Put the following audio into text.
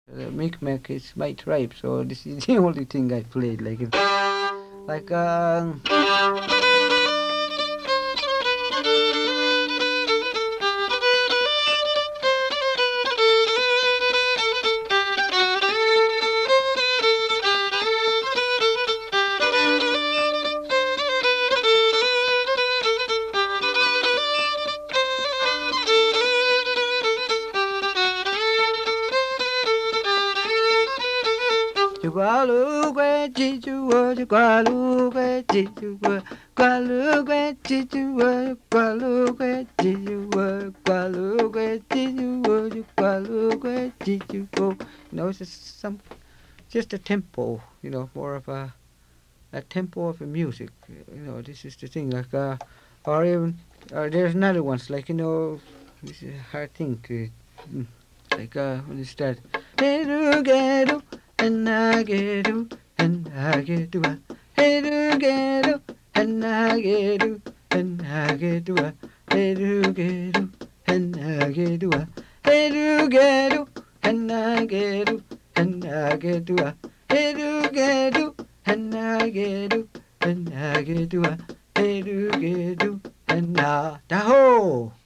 Micmac is my tribe, so this is the only thing I played. Like Gualugue, Chichua, Gualugue, Chichua, Gualugue, Chichua, Gualugue, Chichua, Gualugue, Chichua, Gualugue, Chichua. It's just a tempo, more of a tempo of a music. This is the thing, or even, there's another ones, this is a hard thing to, when you start. And I get do, and I get do, hey do get do, and I get do, and I get do, hey do get do, and I get do, hey do get do, and I get do, and I get do, hey do get do, and I get do, and I get do, hey do get do, and I da ho.